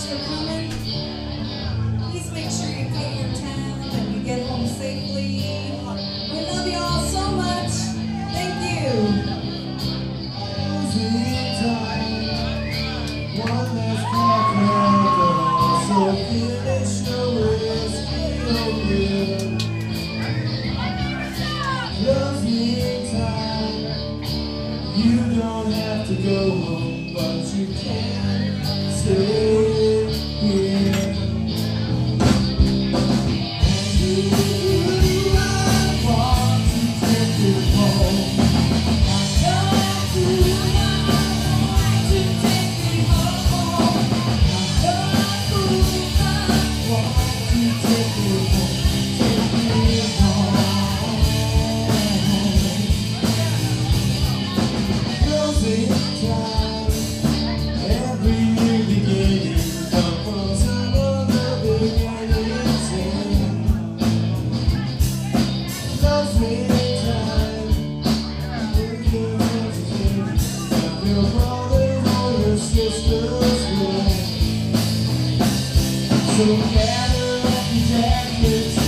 for coming. Please make sure you pay your tab and you get home safely. We love you all so much. Thank you. One last clock, so finish your whiskey good. Closing time. You don't have to go home, but you can stay here. I want to take you home. So gather up your jackets.